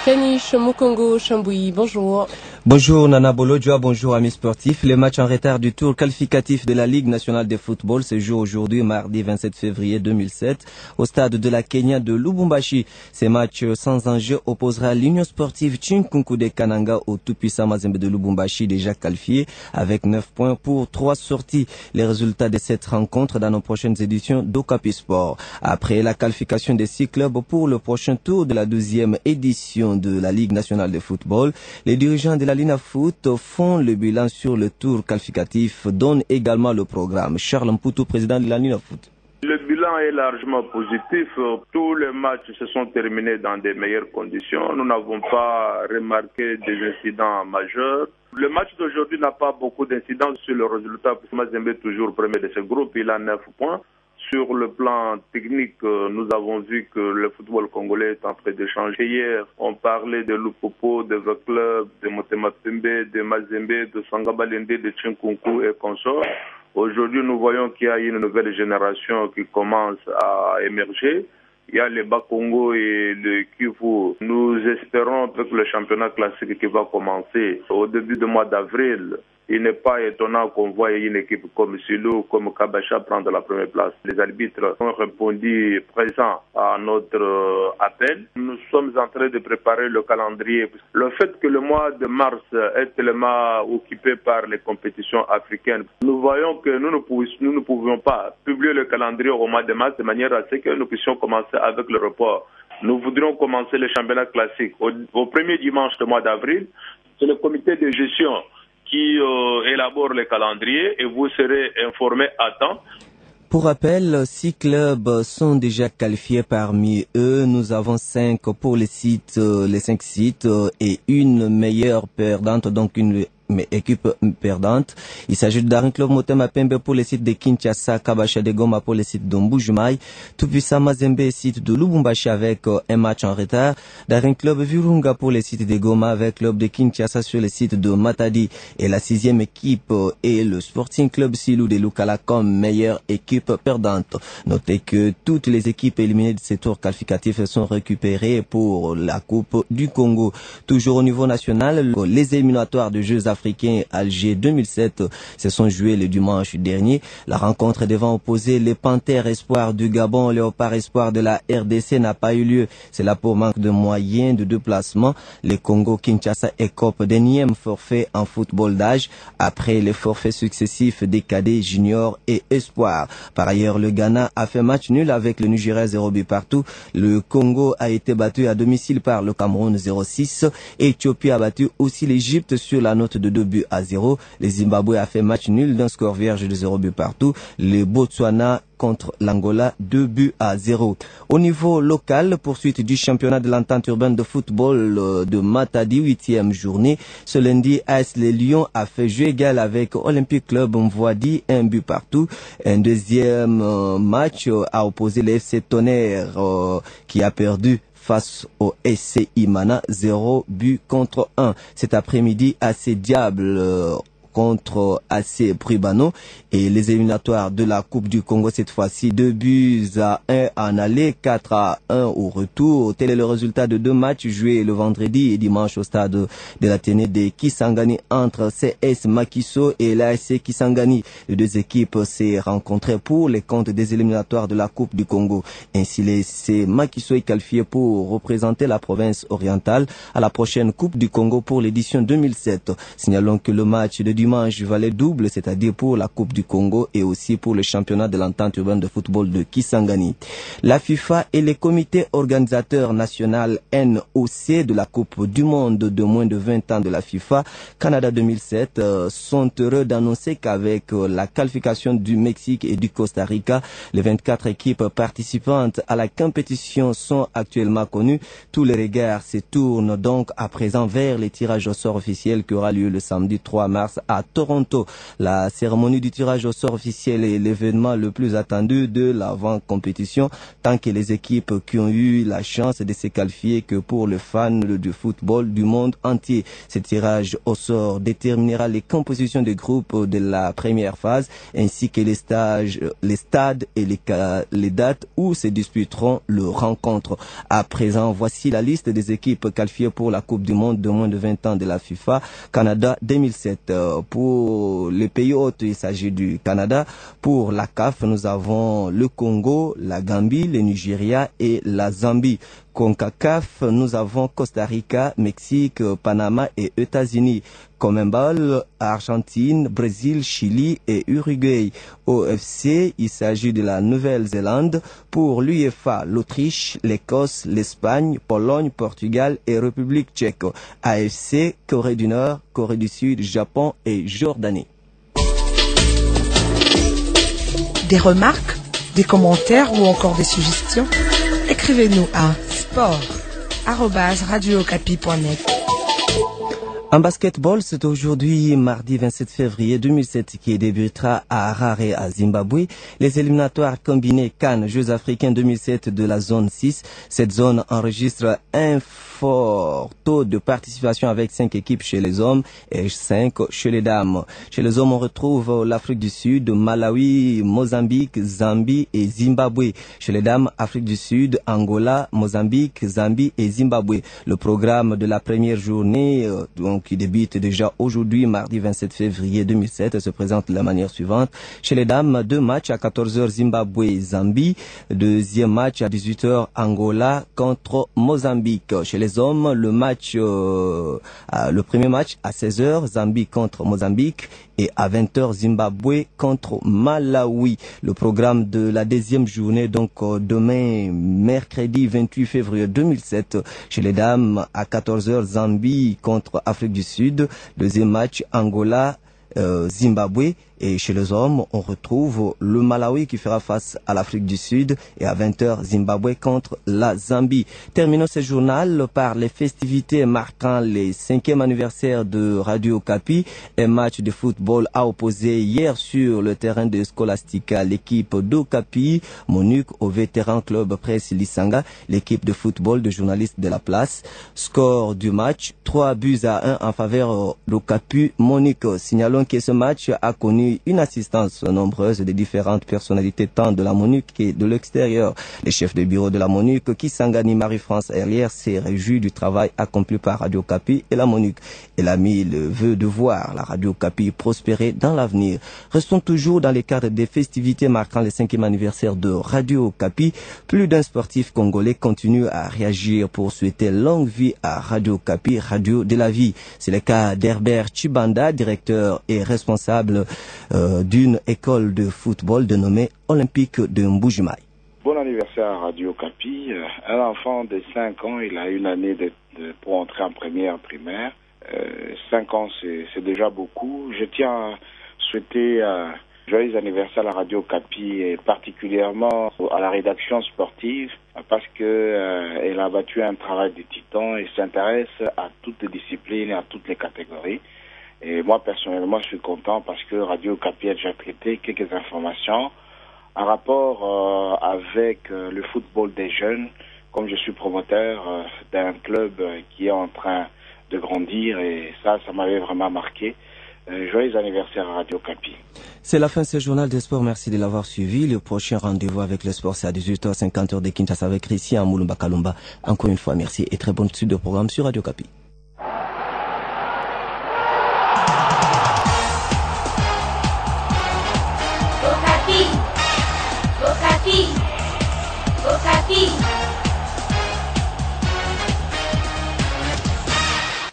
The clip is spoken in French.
Kanish Mukongo Chamboui, bonjour. Bonjour Nana Bolodjoa, bonjour amis sportifs. Les matchs en retard du tour qualificatif de la Ligue nationale de football se jouent aujourd'hui, mardi 27 février 2007, au stade de la Kenya de Lubumbashi. Ces matchs sans enjeu opposera l'Union sportive Chinkunku de Kananga au tout-puissant Mazembe de Lubumbashi, déjà qualifié avec 9 points pour 3 sorties. Les résultats de cette rencontre dans nos prochaines éditions d'Okapi Sport. Après la qualification des 6 clubs pour le prochain tour de la 12e édition de la Ligue nationale de football, les dirigeants de la Lina Foot font le bilan sur le tour qualificatif, donnent également le programme. Charles Mputu, président de la Lina Foot. Le bilan est largement positif. Tous les matchs se sont terminés dans des meilleures conditions. Nous n'avons pas remarqué des incidents majeurs. Le match d'aujourd'hui n'a pas beaucoup d'incidents sur le résultat. Mazembe est toujours premier de ce groupe, il a 9 points. Sur le plan technique, nous avons vu que le football congolais est en train de changer. Hier, on parlait de Lupopo, de The Club, de Motema Pembe, de Mazembe, de Sangabalende, de Chinkunku et consorts. Aujourd'hui, nous voyons qu'il y a une nouvelle génération qui commence à émerger. Il y a le Bas-Congo et le Kivu. Nous espérons que le championnat classique qui va commencer au début du mois d'avril. Il n'est pas étonnant qu'on voie une équipe comme Silou, comme Kabacha prendre la première place. Les arbitres ont répondu présents à notre appel. Nous sommes en train de préparer le calendrier. Le fait que le mois de mars est tellement occupé par les compétitions africaines, nous voyons que nous ne pouvions pas publier le calendrier au mois de mars de manière à ce que nous puissions commencer avec le report. Nous voudrions commencer le championnat classique au premier dimanche du mois d'avril. C'est le comité de gestion qui élabore le calendrier et vous serez informés à temps. Pour rappel, 6 clubs sont déjà qualifiés. Parmi eux, nous avons 5 pour les 5 sites et une meilleure perdante, donc une équipe perdante. Il s'agit de Daring Club Motema Pembe pour les sites de Kinshasa, Kabacha de Goma pour les sites de Mbujimai, Tout-Puissant Mazembe site de Lubumbashi avec un match en retard, Daring Club Virunga pour les sites de Goma avec Club de Kinshasa sur les sites de Matadi, et la 6e équipe est le Sporting Club Silou de Lukala comme meilleure équipe perdante. Notez que toutes les équipes éliminées de ces tours qualificatifs sont récupérées pour la Coupe du Congo. Toujours au niveau national, les éliminatoires de Jeux africains Alger 2007 se sont joués le dimanche dernier. La rencontre devant opposer les Panthères Espoir du Gabon, Léopard Espoir de la RDC n'a pas eu lieu. C'est là pour manque de moyens de déplacement. Les Congo-Kinshasa écopent d'un énième forfait en football d'âge après les forfaits successifs des cadets, juniors et espoirs. Par ailleurs, le Ghana a fait match nul avec le Nigeria 0 but partout. Le Congo a été battu à domicile par le Cameroun 0-6. Éthiopie a battu aussi l'Égypte sur la note de 2 buts à 0. Le Zimbabwe a fait match nul d'un score vierge de 0 but partout. Le Botswana contre l'Angola 2 buts à 0. Au niveau local, poursuite du championnat de l'entente urbaine de football de Matadi, 8e journée. Ce lundi, AS Les Lions a fait jeu égal avec Olympique Club Mvoidi, 1 but partout. Un deuxième match a opposé le FC Tonnerre qui a perdu face au SC Imana, 0 but contre 1. Cet après-midi, AC Diable contre AC Pribano, et les éliminatoires de la Coupe du Congo cette fois-ci, 2 buts à 1 en aller, 4 à 1 au retour. Tel est le résultat de 2 matchs joués le vendredi et dimanche au stade de l'Athénée de Kisangani entre CS Makiso et l'ASC Kisangani. Les deux équipes s'est rencontrées pour les comptes des éliminatoires de la Coupe du Congo. Ainsi, l'ASC Makiso est qualifié pour représenter la province orientale à la prochaine Coupe du Congo pour l'édition 2007. Signalons que le match de dimanche valait double, c'est-à-dire pour la Coupe du Congo et aussi pour le championnat de l'entente urbaine de football de Kisangani. La FIFA et les comités organisateurs national NOC de la Coupe du Monde de moins de 20 ans de la FIFA Canada 2007 sont heureux d'annoncer qu'avec la qualification du Mexique et du Costa Rica, les 24 équipes participantes à la compétition sont actuellement connues. Tous les regards se tournent donc à présent vers les tirages au sort officiels qui aura lieu le samedi 3 mars à à Toronto. La cérémonie du tirage au sort officiel est l'événement le plus attendu de l'avant-compétition, tant que les équipes qui ont eu la chance de se qualifier que pour les fans du football du monde entier. Ce tirage au sort déterminera les compositions des groupes de la première phase, ainsi que les stades et les dates où se disputeront le rencontre. À présent, voici la liste des équipes qualifiées pour la Coupe du Monde de moins de 20 ans de la FIFA Canada 2007. Pour les pays hôtes, il s'agit du Canada. Pour la CAF, nous avons le Congo, la Gambie, le Nigeria et la Zambie. CONCACAF, nous avons Costa Rica, Mexique, Panama et États-Unis. CONMEBOL, Argentine, Brésil, Chili et Uruguay. OFC, il s'agit de la Nouvelle-Zélande. Pour l'UEFA, l'Autriche, l'Écosse, l'Espagne, Pologne, Portugal et République tchèque. AFC, Corée du Nord, Corée du Sud, Japon et Jordanie. Des remarques, des commentaires ou encore des suggestions? Écrivez-nous à sport@radiocapi.net. En basketball, c'est aujourd'hui, mardi 27 février 2007, qui débutera à Harare, à Zimbabwe, les éliminatoires combinés CAN Jeux africains 2007 de la zone 6. Cette zone enregistre un fort taux de participation avec 5 équipes chez les hommes et 5 chez les dames. Chez les hommes, on retrouve l'Afrique du Sud, Malawi, Mozambique, Zambie et Zimbabwe. Chez les dames, Afrique du Sud, Angola, Mozambique, Zambie et Zimbabwe. Le programme de la première journée, qui débute déjà aujourd'hui, mardi 27 février 2007, se présente de la manière suivante. Chez les dames, 2 matchs à 14h, Zimbabwe-Zambie. Deuxième match à 18h, Angola contre Mozambique. Chez les hommes, le premier match à 16h, Zambie contre Mozambique. Et à 20h, Zimbabwe contre Malawi. Le programme de la deuxième journée, donc demain, mercredi 28 février 2007. Chez les dames, à 14h, Zambie contre Afrique du Sud. Deuxième match, Angola, Zimbabwe. Et chez les hommes, on retrouve le Malawi qui fera face à l'Afrique du Sud et à 20h, Zimbabwe contre la Zambie. Terminons ce journal par les festivités marquant les 5e anniversaire de Radio Okapi. Un match de football a opposé hier sur le terrain de Scholastica l'équipe d'Okapi, Monique au vétéran club Presse Lisanga, l'équipe de football de journalistes de la place. Score du match, 3-1 en faveur d'Okapi Monique. Signalons que ce match a connu une assistance nombreuse de différentes personnalités tant de la MONUC que de l'extérieur. Le chef de bureau de la MONUC, Kisangani Marie-France Herlière, s'est réjoui du travail accompli par Radio Okapi et la MONUC. Elle a mis le vœu de voir la Radio Okapi prospérer dans l'avenir. Restons toujours dans le cadre des festivités marquant le 5e anniversaire de Radio Okapi. Plus d'un sportif congolais continue à réagir pour souhaiter longue vie à Radio Okapi, Radio de la vie. C'est le cas d'Herbert Chibanda, directeur et responsable d'une école de football dénommée Olympique de Mbujimaï. Bon anniversaire à Radio Okapi. Un enfant de 5 ans, il a une année pour entrer en première primaire. 5 ans, c'est déjà beaucoup. Je tiens à souhaiter joyeux anniversaire à la Radio Okapi et particulièrement à la rédaction sportive parce que elle a battu un travail de titan et s'intéresse à toutes les disciplines et à toutes les catégories. Et moi, personnellement, je suis content parce que Radio Okapi a déjà traité quelques informations en rapport avec le football des jeunes, comme je suis promoteur d'un club qui est en train de grandir et ça m'avait vraiment marqué. Joyeux anniversaire à Radio Okapi. C'est la fin de ce journal des sports. Merci de l'avoir suivi. Le prochain rendez-vous avec le sport, c'est à 18h50 de Kinshasa avec Christian Moulumba Kalumba. Encore une fois, merci et très bonne suite de programme sur Radio Okapi.